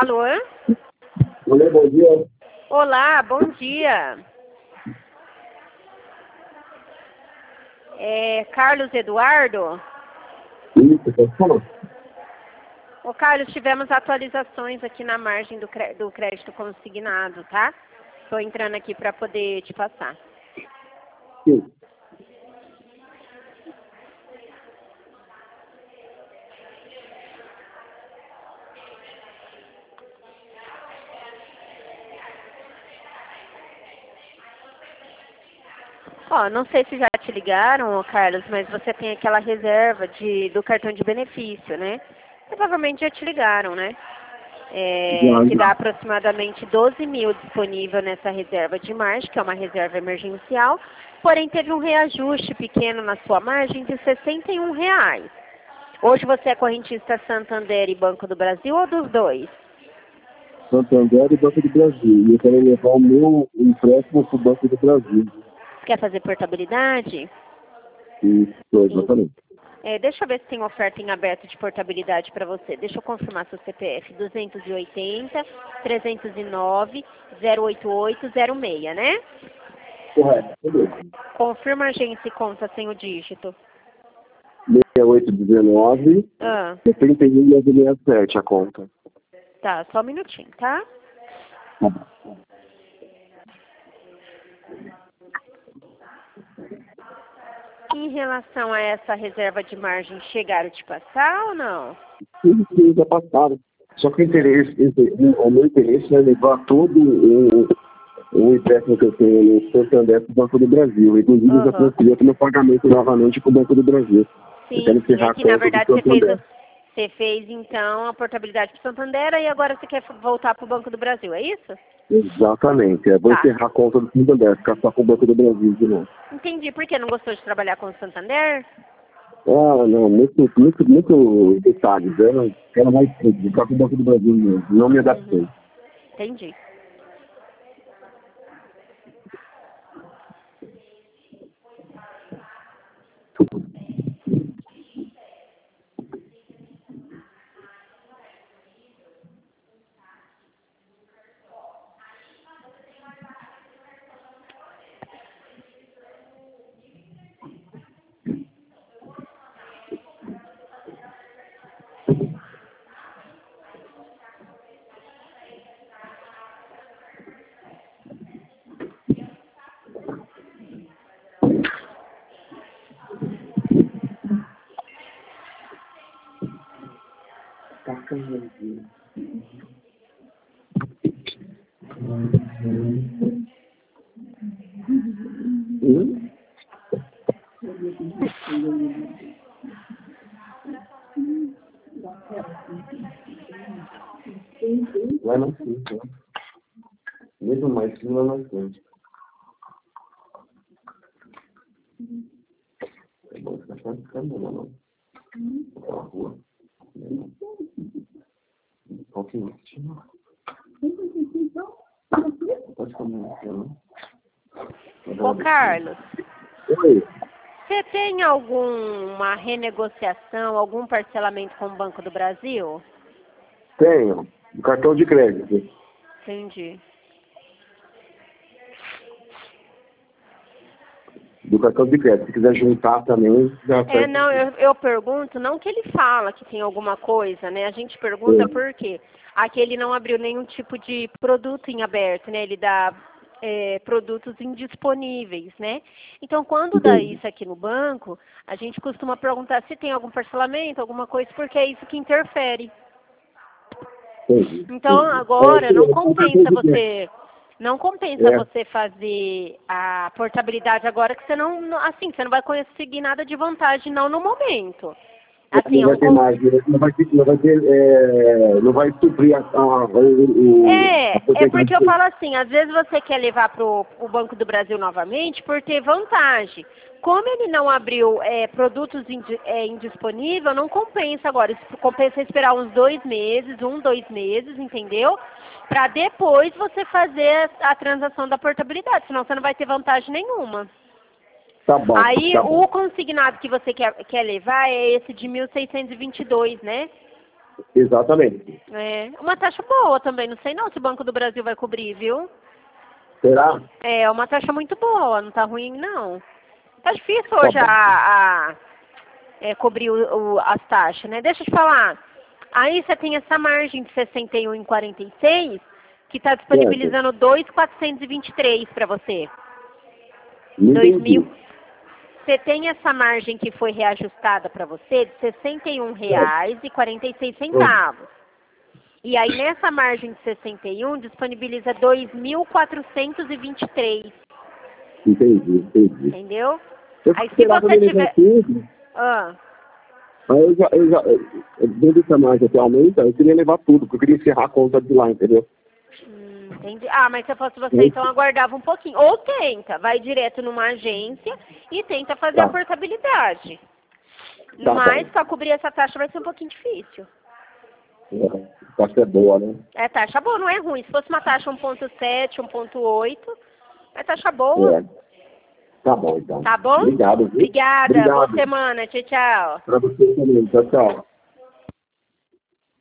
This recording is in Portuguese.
Alô? Olá, bom dia. Olá, bom dia. Carlos Eduardo? Isso, pode falar. Ô, Carlos, tivemos atualizações aqui na margem do crédito consignado, tá? Estou entrando aqui para poder te passar. Sim. Ó, não sei se já te ligaram, ô Carlos, mas você tem aquela reserva do cartão de benefício, né? Provavelmente já te ligaram, né? Que dá aproximadamente 12 mil disponível nessa reserva de margem, que é uma reserva emergencial, porém teve um reajuste pequeno na sua margem de R$ 61 reais. Hoje você é correntista Santander e Banco do Brasil ou dos dois? Santander e Banco do Brasil. E eu quero levar o meu empréstimo para o Banco do Brasil. Você quer fazer portabilidade? Isso, exatamente. Deixa eu ver se tem oferta em aberto de portabilidade para você. Deixa eu confirmar seu CPF. 280 309 08806, né? Correto, beleza. Confirma a agência e conta sem o dígito. 6819 Ah, 7167 a conta. tá, só um minutinho, tá? Em relação a essa reserva de margem, chegaram a te passar ou não? Sim, já passaram. Só que o meu interesse é levar todo o empréstimo que eu tenho no Santander para o Banco do Brasil. Inclusive, eu já transferi o meu pagamento novamente para o Banco do Brasil. Eu quero Sim, encerrar a aqui na conta do verdade Santander. você fez então a portabilidade para o Santander e agora você quer voltar para o Banco do Brasil, é isso? Exatamente. Vou Tá. encerrar a conta do Santander, ficar só com o Banco do Brasil de novo. Entendi. Por que não gostou de trabalhar com o Santander? Ah, não, muito detalhes. Eu quero mais simples, ficar com o Banco do Brasil mesmo. Não me adaptei. Entendi. Lá na frente, né? Mesmo mais que lá na frente. É bom ficar só ficando, não. Aquela rua. Qualquer outro. Pode comer, não? Ô, Carlos, Oi, você tem alguma renegociação, algum parcelamento com o Banco do Brasil? tenho. O cartão de crédito. Entendi. Do cartão de crédito. Se quiser juntar também, já faz. Não, eu pergunto, não que ele fala que tem alguma coisa, né? A gente pergunta por quê. Aqui ele não abriu nenhum tipo de produto em aberto, né? Ele dá produtos indisponíveis, né? Então, quando dá isso aqui no banco, a gente costuma perguntar se tem algum parcelamento, alguma coisa, porque é isso que interfere. Então, agora, não compensa você fazer a portabilidade agora, que você não vai conseguir nada de vantagem, não no momento. Assim, não vai ter mais, não vai suprir porque eu falo assim, às vezes você quer levar para o Banco do Brasil novamente por ter vantagem. Como ele não abriu produtos indisponíveis, não compensa agora. Compensa esperar uns 2 meses, 2 meses, entendeu? Para depois você fazer a transação da portabilidade, senão você não vai ter vantagem nenhuma. Tá bom. Aí tá bom. o consignado que você quer levar é esse de 1.622, né? Exatamente. É, uma taxa boa também, não sei não se o Banco do Brasil vai cobrir, viu? Será? É uma taxa muito boa, não tá ruim não. Tá difícil Tá hoje bom. cobrir as taxas, né? Deixa eu te falar. Aí você tem essa margem de 61,46 que está Certo. disponibilizando 2,423 para você. Não 2.000. entendi. Você tem essa margem que foi reajustada para você de R$ 61,46. E aí nessa margem de 61 disponibiliza 2.423. Entendi. Entendeu? Eu Aí se esperava você me levar tiver. tudo. Ah. Aí dentro dessa margem atualmente, eu queria levar tudo, porque eu queria encerrar a conta de lá, entendeu? Entendi. Ah, mas se eu fosse você, então aguardava um pouquinho. Ou tenta, vai direto numa agência e tenta fazer a Tá. portabilidade. Tá Mas bom. para cobrir essa taxa vai ser um pouquinho difícil. Acho que é boa, né? É taxa boa, não é ruim. Se fosse uma taxa 1,7, 1,8, é taxa boa. É. Tá bom, então. Tá bom? Obrigado, viu? Obrigada. Boa Obrigado. semana. Tchau, tchau. Pra você também. Tchau, tchau.